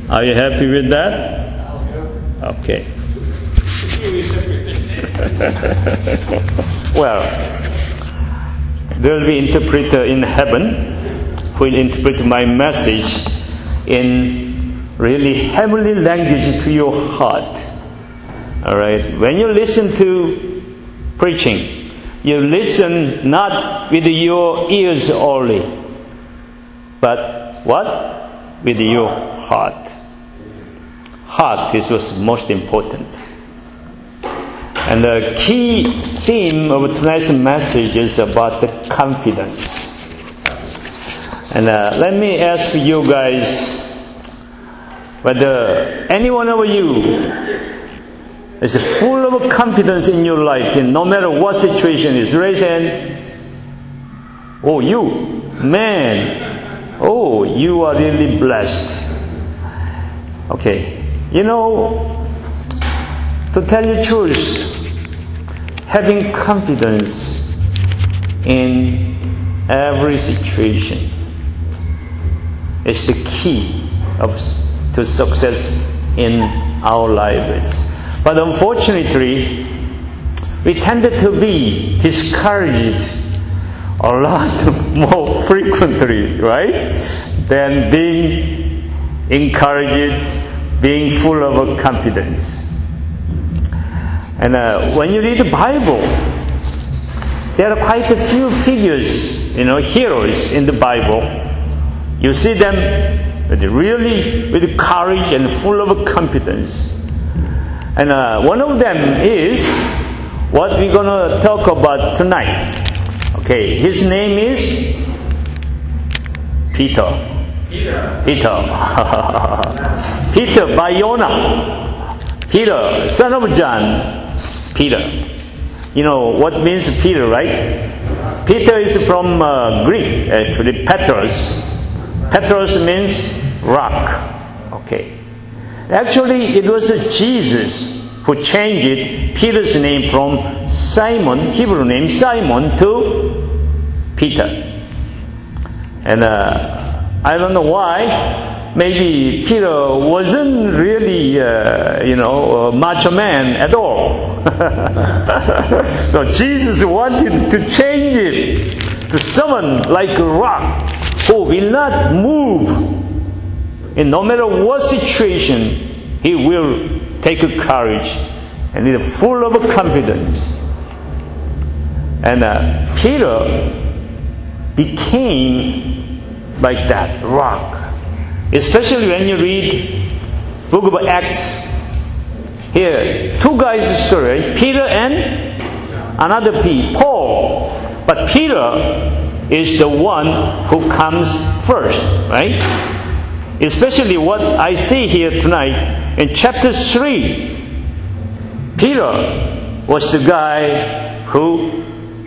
Are you happy with that? Okay. Well, there will be an interpreter in heaven who will interpret my message in really heavenly language to your heart. Alright? When you listen to preaching, you listen not with your ears only, but what? With your heart. Heart is what's most important. And the key theme of tonight's message is about the confidence. And let me ask you guys whether any one of you is full of confidence in your life, in no matter what situation is. Raise hand. Oh, you. Man. Oh, you are really blessed. Okay. You know, to tell you the truth, having confidence in every situation is the key to success in our lives. But unfortunately, we tended to be discouraged a lot more frequently, right? Than being encouraged, being full of confidence. And when you read the Bible, there are quite a few figures, heroes in the Bible. You see them with courage and full of confidence. And one of them is what we're going to talk about tonight. Okay, his name is Peter. Peter Bayona. Peter, son of John. Peter. You know what means Peter, right? Peter is from Greek, actually, Petros. Petros means rock. Okay. Actually, it was Jesus who changed Peter's name from Simon, Hebrew name Simon, to Peter. And I don't know why. Maybe Peter wasn't really, a macho man at all. So Jesus wanted to change it to someone like a rock who will not move. In no matter what situation, he will take courage and is full of confidence. And Peter became like that rock. Especially when you read Book of Acts. Here, two guys' story, Peter and another Paul. But Peter is the one who comes first, right? Especially what I see here tonight in chapter 3. Peter was the guy who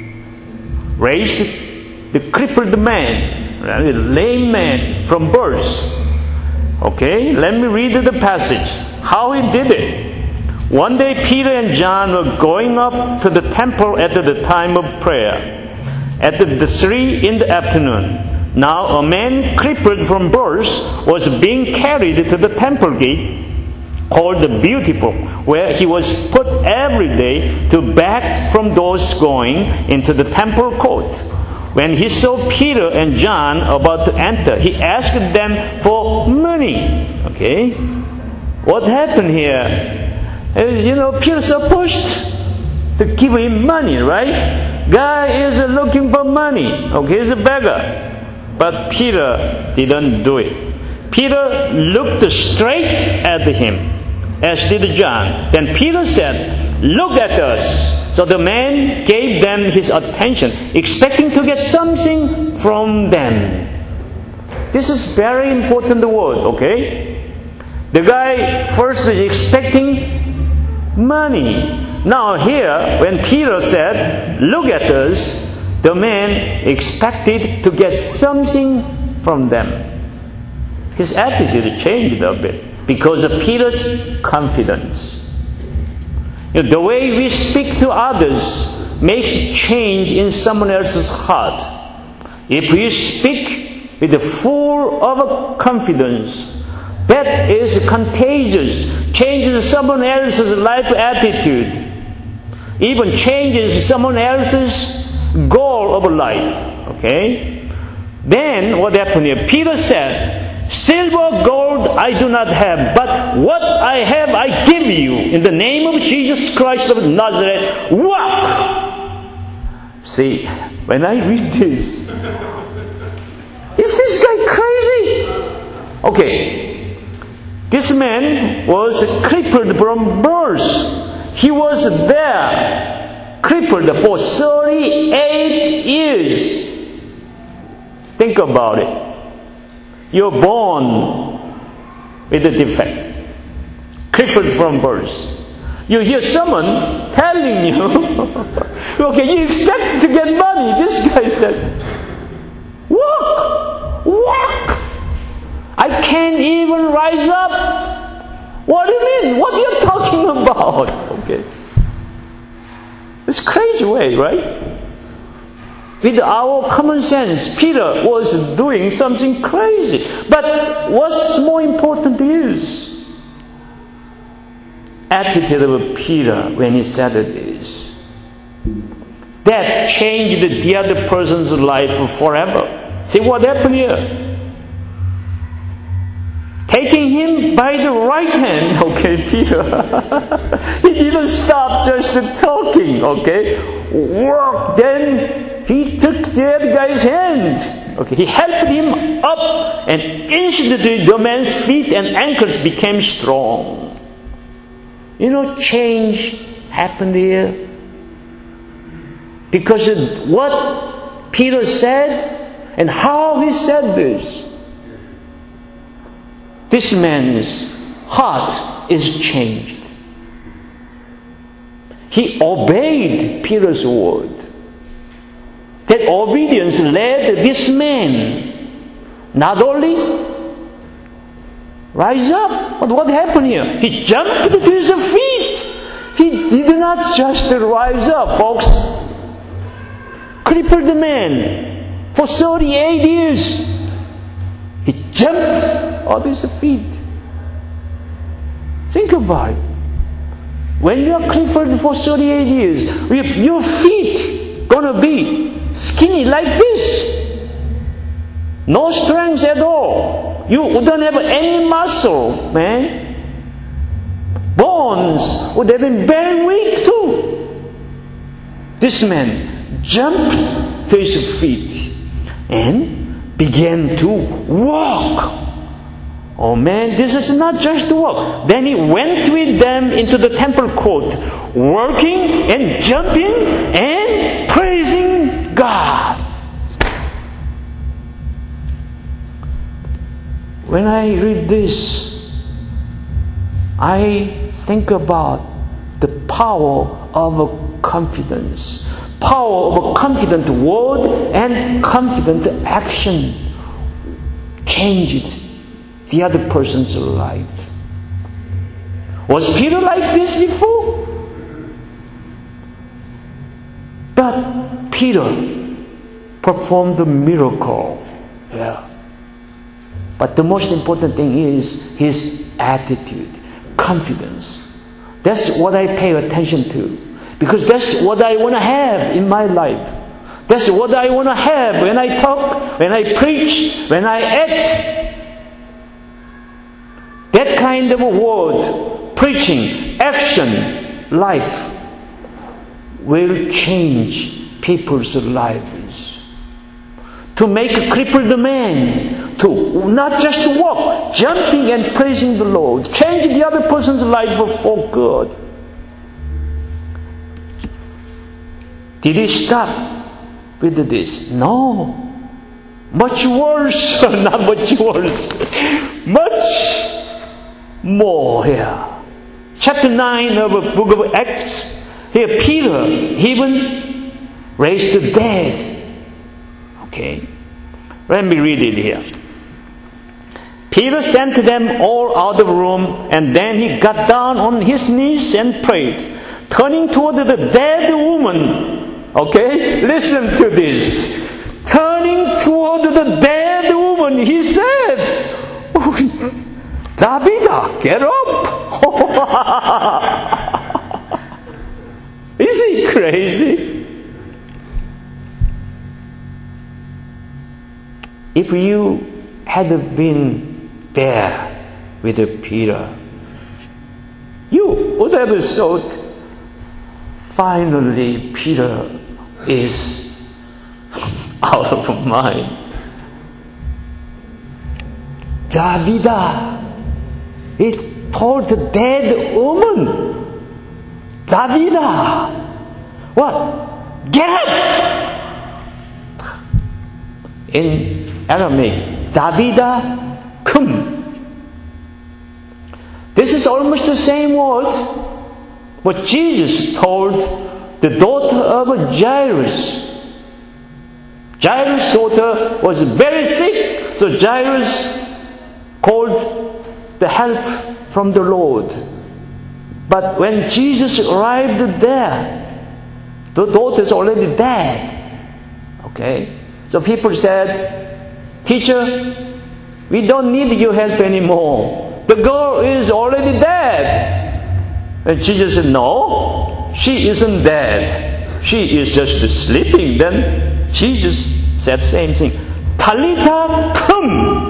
raised the crippled man, the lame man from birth. Okay, let me read the passage. How he did it. One day Peter and John were going up to the temple at the time of prayer, at the 3 in the afternoon. Now a man crippled from birth was being carried to the temple gate, called the Beautiful, where he was put every day to beg from those going into the temple court. When he saw Peter and John about to enter, he asked them for money. Okay? What happened here? Peter's supposed to give him money, right? Guy is looking for money. Okay, he's a beggar. But Peter didn't do it. Peter looked straight at him, as did John. Then Peter said, "Look at us." So the man gave them his attention, expecting to get something from them. This is very important word, okay? The guy first was expecting money. Now here, when Peter said, "Look at us," the man expected to get something from them. His attitude changed a bit because of Peter's confidence. The way we speak to others makes change in someone else's heart. If we speak with full of confidence, that is contagious, changes someone else's life attitude, even changes someone else's goal of life. Okay? Then what happened here? Peter said, silver, gold I do not have, but what I have I give you. In the name of Jesus Christ of Nazareth, walk! See, when I read this, is this guy crazy? Okay, this man was crippled from birth. He was there, crippled for 38 years. Think about it. You're born with a defect, crippled from birth. You hear someone telling you, okay, you expect to get money. This guy said, walk, walk. I can't even rise up. What do you mean? What are you talking about? Okay. It's a crazy way, right? With our common sense, Peter was doing something crazy. But what's more important is attitude of Peter when he said this. That changed the other person's life forever. See what happened here? Taking him by the right hand, okay, Peter. He didn't stop just talking, okay. Work. Then he took the other guy's hand. Okay, he helped him up, and instantly the man's feet and ankles became strong. You know, change happened here. Because of what Peter said and how he said this. This man's heart is changed. He obeyed Peter's word. That obedience led this man not only rise up, but what happened here? He jumped to his feet. He did not just rise up, folks. Crippled man for 38 years. He jumped on his feet. Think about it. When you are crippled for 38 years, if your feet gonna be skinny like this, no strength at all, you wouldn't have any muscle, man. Bones would have been very weak too. This man jumped to his feet and began to walk. Oh man, this is not just to walk. Then he went with them into the temple court, working and jumping and praising God. When I read this, I think about the power of a confidence. Power of a confident word and confident action changed the other person's life. Was Peter like this before? But Peter performed a miracle. Yeah. But the most important thing is his attitude, confidence. That's what I pay attention to. Because that's what I want to have in my life. That's what I want to have when I talk, when I preach, when I act. That kind of a word, preaching, action, life will change people's lives. To make a crippled man to not just walk, jumping and praising the Lord, changing the other person's life for good. Did he stop with this? No. Much worse, not much worse. Much more here. Chapter 9 of the book of Acts. Here Peter even raised the dead. Okay. Let me read it here. Peter sent them all out of the room, and then he got down on his knees and prayed. Turning toward the dead woman. Okay? Listen to this. Turning toward the dead woman, he said, David, get up! Is he crazy? If you had been there with Peter, you would have thought, finally Peter is out of mind. David, he told the dead woman, David, what? Get up! In Aramaic, David, come. This is almost the same word what Jesus told the daughter of Jairus. Jairus' daughter was very sick, so Jairus called the help from the Lord. But when Jesus arrived there, the daughter is already dead. Okay? So people said, Teacher, we don't need your help anymore. The girl is already dead. And Jesus said, no, she isn't dead. She is just sleeping. Then Jesus said the same thing. Talitha cum.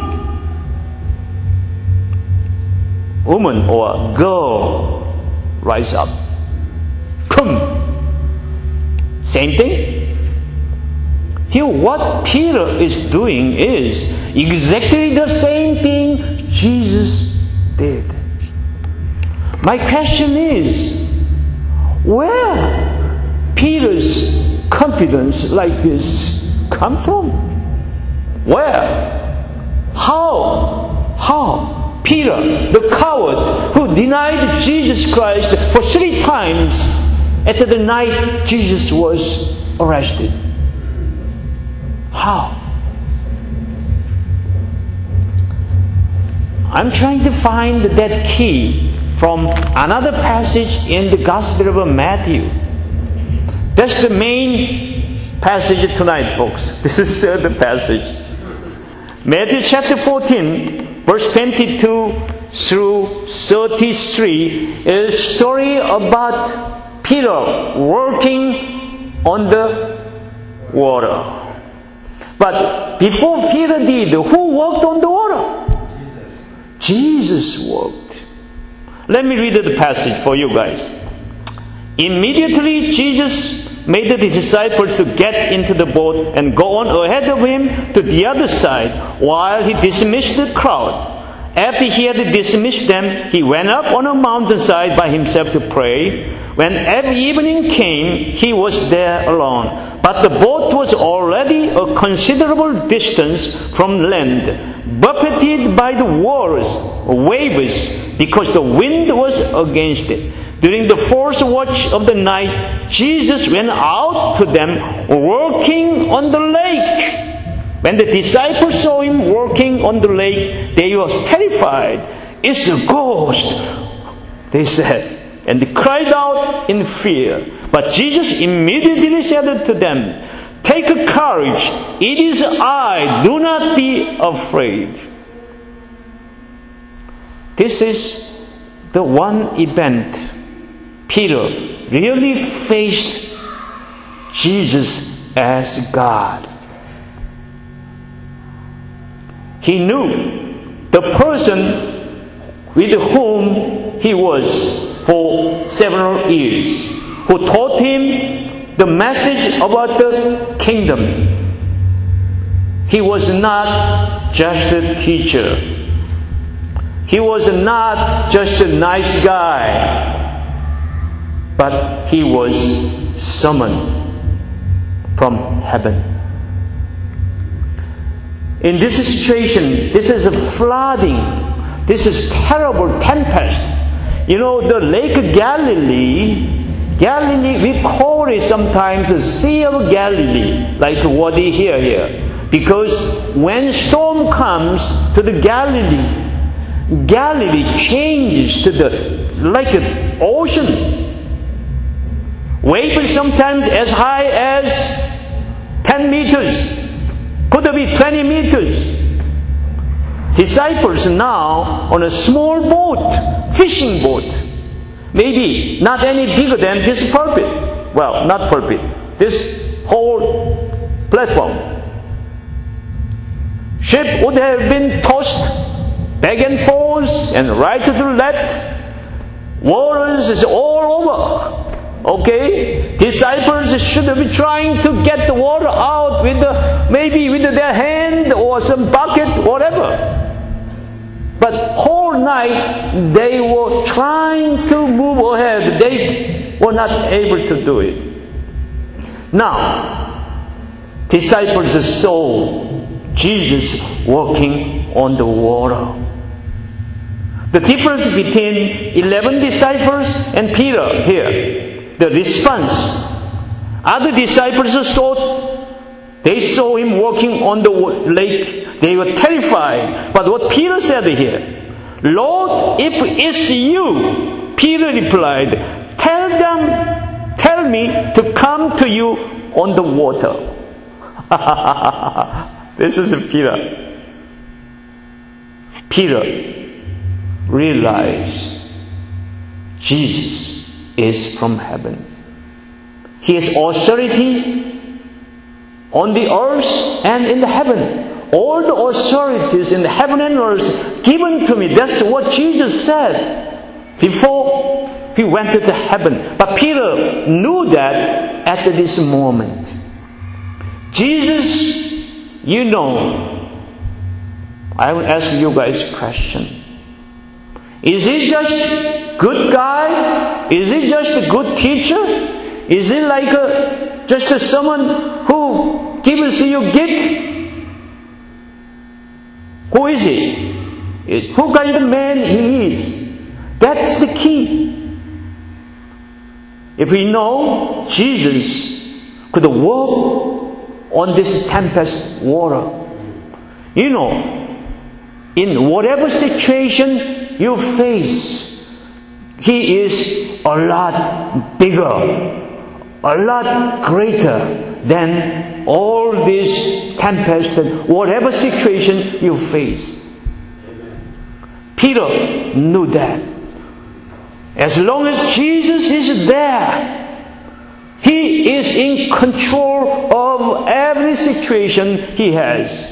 Woman or girl, rise up. Cum. Same thing. Here what Peter is doing is exactly the same thing Jesus did. My question is, where Peter's confidence like this come from? Where? How? Peter, the coward who denied Jesus Christ for 3 times after the night Jesus was arrested. How? I'm trying to find that key from another passage in the Gospel of Matthew. That's the main passage tonight, folks. This is the passage. Matthew chapter 14, verse 22 through 33 is a story about Peter working on the water. But before Peter did, who walked on the water? Jesus walked. Let me read the passage for you guys. Immediately Jesus made the disciples to get into the boat and go on ahead of him to the other side while he dismissed the crowd. After he had dismissed them, he went up on a mountainside by himself to pray. When evening came, he was there alone. But the boat was already a considerable distance from land, buffeted by the waves, because the wind was against it. During the fourth watch of the night, Jesus went out to them working on the lake. When the disciples saw him working on the lake, they were terrified. It's a ghost, they said, and they cried out in fear. But Jesus immediately said to them, take courage, it is I, do not be afraid. This is the one event Peter really faced Jesus as God. He knew the person with whom he was for several years, who taught him the message about the kingdom. He was not just a teacher. He was not just a nice guy, but he was summoned from heaven. In this situation, this is a flooding. This is terrible tempest. You know, the Lake Galilee, we call it sometimes the Sea of Galilee, like what they hear here. Because when storm comes to the Galilee changes to like an ocean. Waves sometimes as high as 10 meters. Could be 20 meters. disciples now on a small boat, fishing boat. Maybe not any bigger than this pulpit. Well, not pulpit. This whole platform. Ship would have been tossed back and forth and right to the left. Waters is all over. Okay? Disciples should have been trying to get the water out maybe with their hand or some bucket, whatever. But whole night they were trying to move ahead. They were not able to do it. Now, disciples saw Jesus walking on the water. The difference between 11 disciples and Peter here, the response. Other disciples they saw him walking on the lake. They were terrified. But what Peter said here, Lord, if it's you, Peter replied, tell me to come to you on the water. This is Peter. Peter realized Jesus is from heaven. He has authority on the earth and in the heaven. All the authorities in the heaven and earth given to me. That's what Jesus said before he went to the heaven. But Peter knew that at this moment. Jesus, I will ask you guys a question. Is he just good guy? Is he just a good teacher? Is he like just someone who gives you gift? Who is he? Who kind of man he is? That's the key. If we know Jesus could walk on this tempest water, in whatever situation you face, He is a lot bigger, a lot greater than all this tempest and whatever situation you face. Peter knew that. As long as Jesus is there, He is in control of every situation he has.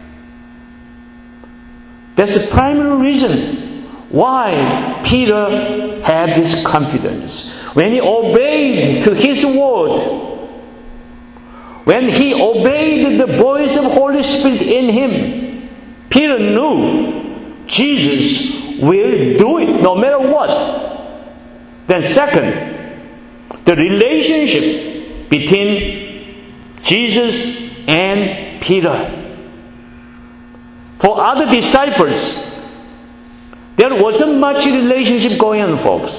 That's the primary reason why Peter had this confidence. When he obeyed to his word, when he obeyed the voice of Holy Spirit in him, Peter knew Jesus will do it no matter what. Then second, the relationship between Jesus and Peter. For other disciples, there wasn't much relationship going on, folks.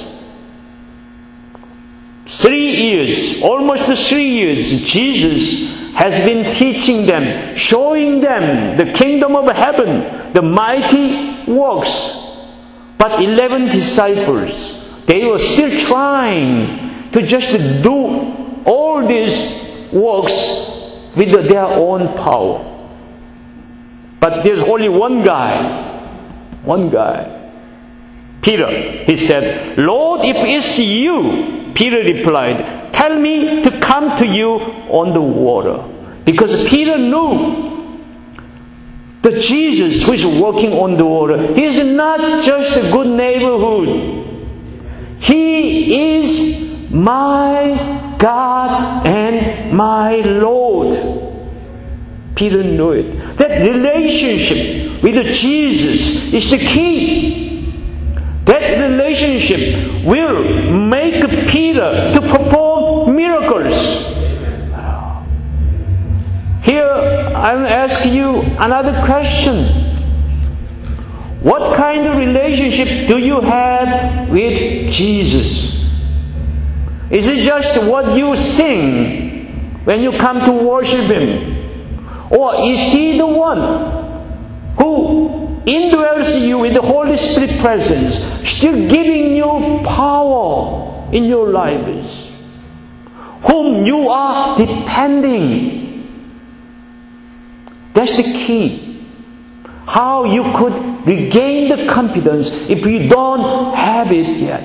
3 years, almost 3 years, Jesus has been teaching them, showing them the kingdom of heaven, the mighty works. But 11 disciples, they were still trying to just do all these works with their own power. But there's only one guy, Peter. He said, Lord, if it's you, Peter replied, tell me to come to you on the water. Because Peter knew that Jesus who is walking on the water, He is not just a good neighborhood. He is my God and my Lord. Peter knew it. That relationship with Jesus is the key. That relationship will make Peter to perform miracles. Here, I'll ask you another question. What kind of relationship do you have with Jesus? Is it just what you sing when you come to worship Him? Or is He the one who indwells you with the Holy Spirit presence, still giving you power in your lives, whom you are depending? That's the key. how you could regain the confidence if you don't have it yet.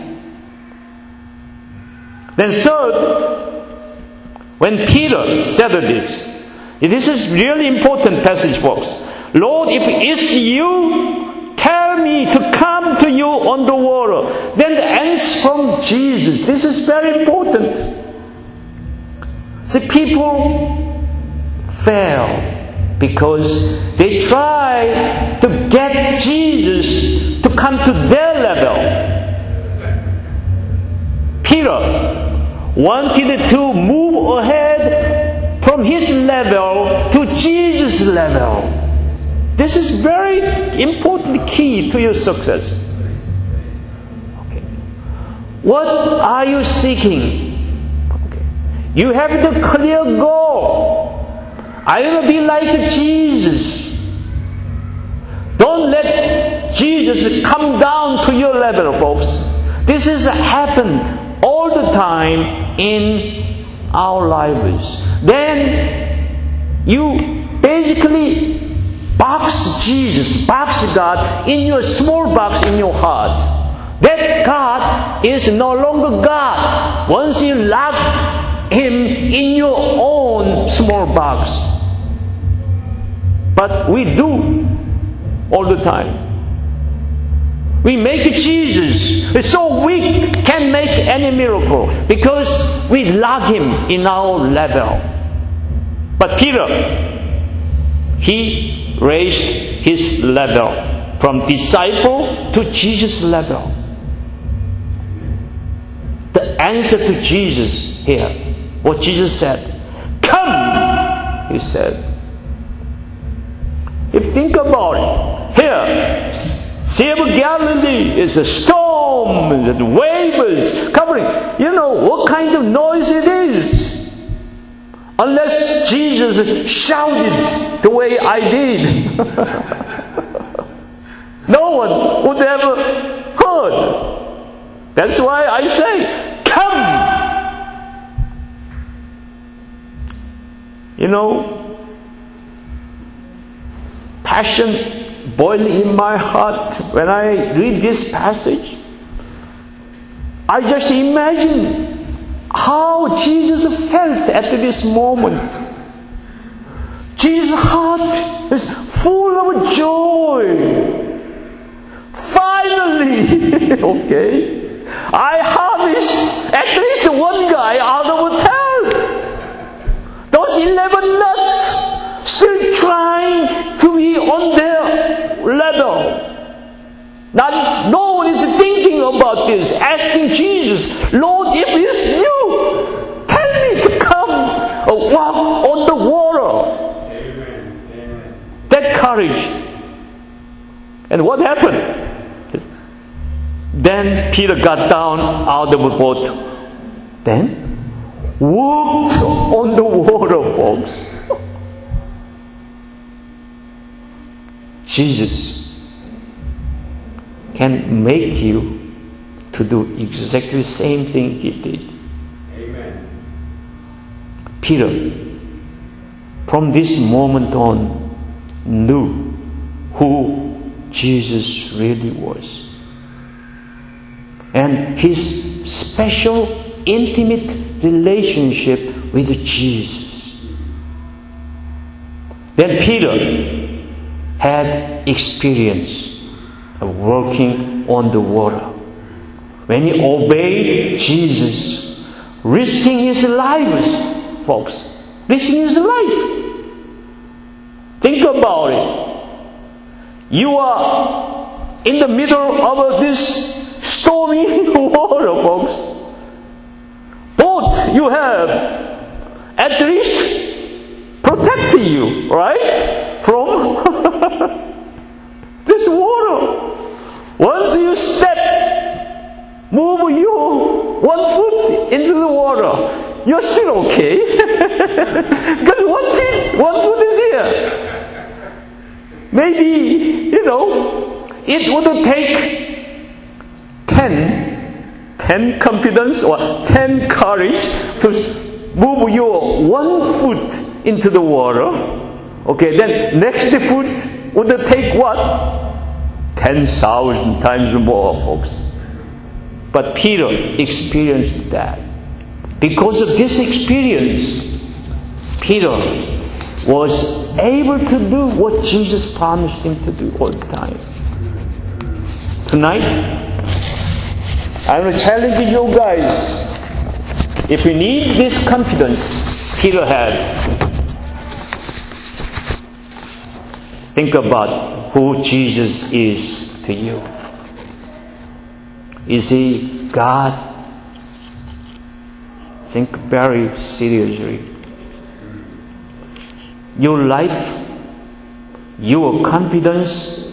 Then third, when Peter said this is really important passage, folks. Lord, if it's you, tell me to come to you on the water. Then the answer from Jesus. This is very important. The people fail because they try to get Jesus to come to their level. Peter wanted to move ahead from his level to Jesus' level. This is very important key to your success. Okay. What are you seeking? Okay. You have the clear goal. I want to be like Jesus. Don't let Jesus come down to your level, folks. This has happened all the time in our lives. Then you basically box Jesus, box God in your small box in your heart. That God is no longer God once you lock Him in your own small box. But we do all the time. We make Jesus so we can't make any miracle because we lock Him in our level. But Peter, he raised his level from disciple to Jesus level. The answer to Jesus here, what Jesus said, come, He said. If you think about it, here, Sea of Galilee is a storm, the waves covering. You know what kind of noise it is. Unless Jesus shouted the way I did. No one would ever heard. That's why I say, come! You know, passion boiling in my heart when I read this passage. I just imagine how Jesus felt at this moment. Jesus' heart is full of joy. Finally, okay, I harvest at least one guy out of 10. Those 11 nuts still trying to be on their level. Now, no one is thinking about this, asking Jesus, Lord, if it's you, tell me to come walk on the water. Amen. That courage. And what happened? Then Peter got down out of the boat. Then walked on the water, folks. Jesus can make you to do exactly the same thing He did. Amen. Peter, from this moment on, knew who Jesus really was. And his special, intimate relationship with Jesus. Then Peter had experience of walking on the water. When he obeyed Jesus, risking his life, folks, risking his life. Think about it. You are in the middle of this stormy water, folks. Boat you have at least protect you, right? From this water. Once you step, move your one foot into the water, you're still okay. Because one foot is here. Maybe, it would take 10 confidence or 10 courage to move your one foot into the water. Okay, then next foot would take what? 10,000 times more, folks. But Peter experienced that. Because of this experience, Peter was able to do what Jesus promised him to do all the time. Tonight, I'm challenging you guys. If you need this confidence Peter had, think about who Jesus is to you. Is He God? Think very seriously. Your life, your confidence,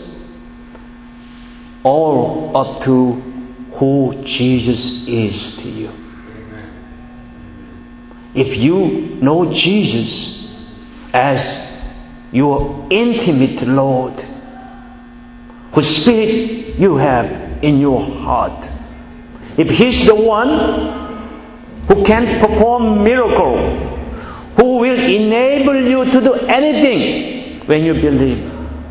all up to who Jesus is to you. If you know Jesus as your intimate Lord, whose Spirit you have in your heart, if He's the one who can perform miracle, who will enable you to do anything when you believe,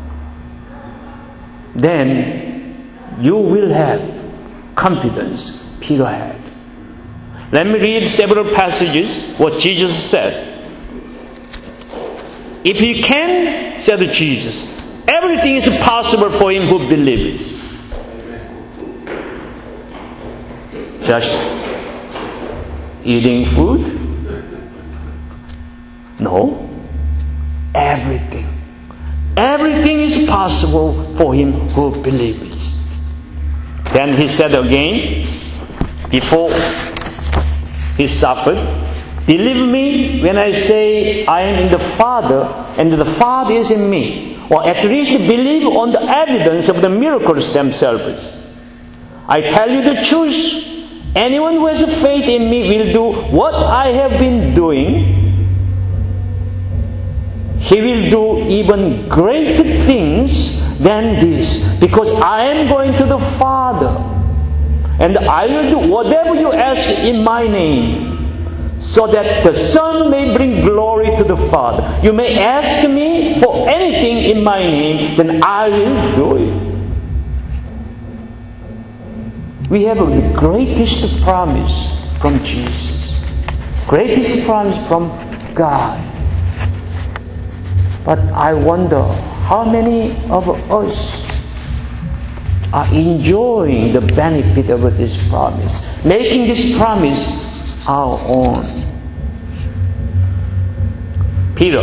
then you will have confidence Peter had. Let me read several passages what Jesus said. If you can, said Jesus, everything is possible for him who believes. Just eating food? No. Everything. Everything is possible for him who believes. Then he said again, before he suffered, believe me when I say I am in the Father and the Father is in me. Or at least believe on the evidence of the miracles themselves. I tell you the truth. Anyone who has faith in me will do what I have been doing. He will do even greater things than this, because I am going to the Father, and I will do whatever you ask in my name, so that the Son may bring glory to the Father. You may ask me for anything in my name, then I will do it. We have the greatest promise from Jesus, greatest promise from God. But I wonder how many of us are enjoying the benefit of this promise, making this promise our own. Peter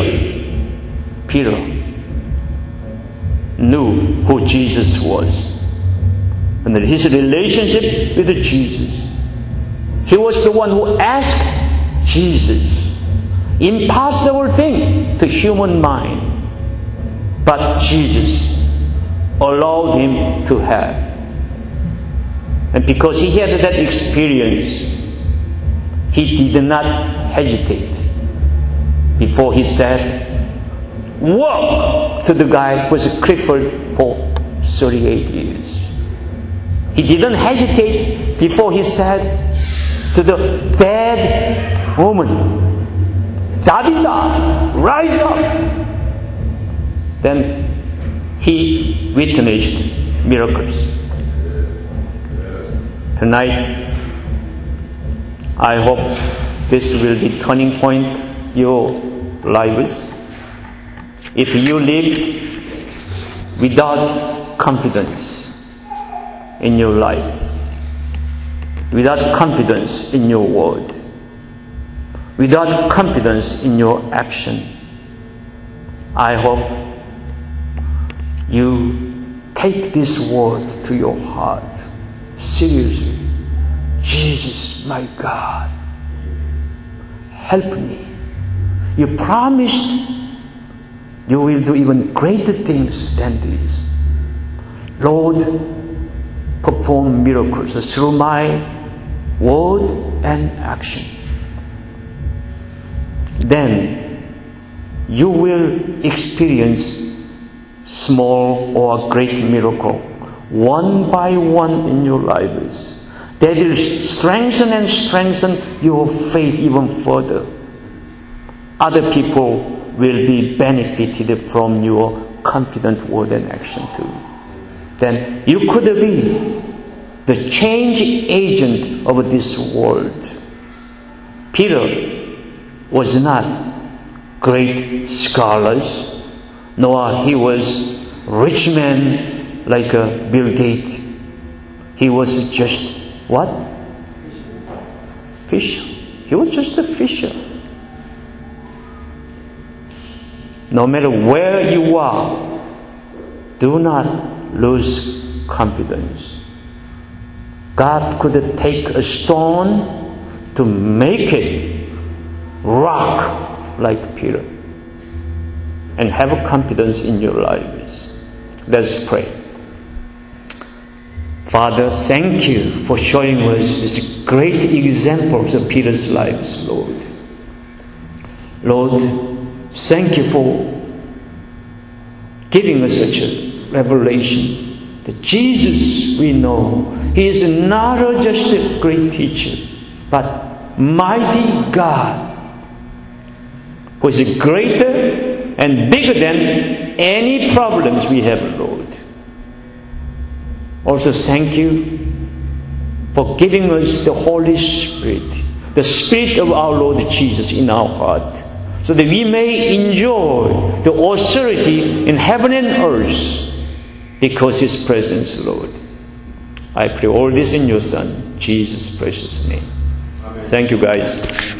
knew who Jesus was and his relationship with Jesus. He was the one who asked Jesus impossible thing to human mind, but Jesus allowed him to have. And because he had that experience, he did not hesitate before he said, walk, to the guy who was crippled for 38 years. He didn't hesitate before he said to the dead woman, Tabitha, rise up. Then he witnessed miracles. Tonight, I hope this will be turning point your lives. If you live without confidence in your life, without confidence in your word, without confidence in your action, I hope you take this word to your heart seriously. Jesus, my God, help me. You promised you will do even greater things than this. Lord, perform miracles through my word and action. Then you will experience small or great miracle, one by one in your lives. That will strengthen and strengthen your faith even further. Other people will be benefited from your confident word and action too. Then you could be the change agent of this world. Peter was not great scholars, nor he was rich man like Bill Gates. He was just what? Fisher. He was just a fisher. No matter where you are, do not lose confidence. God could take a stone to make it rock like Peter, and have a confidence in your lives. Let's pray. Father, thank you for showing us this great example of Peter's lives, Lord. Lord, thank you for giving us such a revelation that Jesus, we know, He is not just a great teacher, but mighty God, who is greater and bigger than any problems we have, Lord. Also, thank you for giving us the Holy Spirit, the Spirit of our Lord Jesus in our heart, so that we may enjoy the authority in heaven and earth because His presence, Lord. I pray all this in your Son, Jesus' precious name. Amen. Thank you, guys.